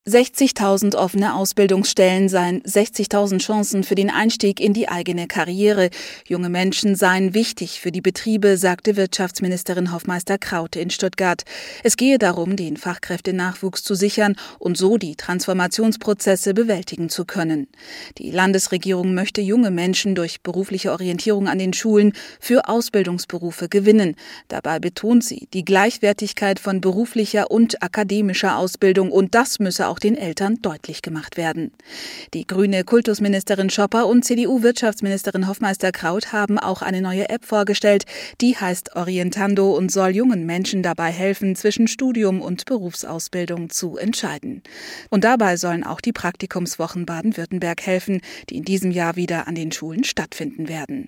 60.000 offene Ausbildungsstellen seien 60.000 Chancen für den Einstieg in die eigene Karriere. Junge Menschen seien wichtig für die Betriebe, sagte Wirtschaftsministerin Hofmeister-Kraut in Stuttgart. Es gehe darum, den Fachkräftenachwuchs zu sichern und so die Transformationsprozesse bewältigen zu können. Die Landesregierung möchte junge Menschen durch berufliche Orientierung an den Schulen für Ausbildungsberufe gewinnen. Dabei betont sie die Gleichwertigkeit von beruflicher und akademischer Ausbildung, und das müsse auch den Eltern deutlich gemacht werden. Die grüne Kultusministerin Schopper und CDU-Wirtschaftsministerin Hofmeister-Kraut haben auch eine neue App vorgestellt, die heißt Orientando und soll jungen Menschen dabei helfen, zwischen Studium und Berufsausbildung zu entscheiden. Und dabei sollen auch die Praktikumswochen Baden-Württemberg helfen, die in diesem Jahr wieder an den Schulen stattfinden werden.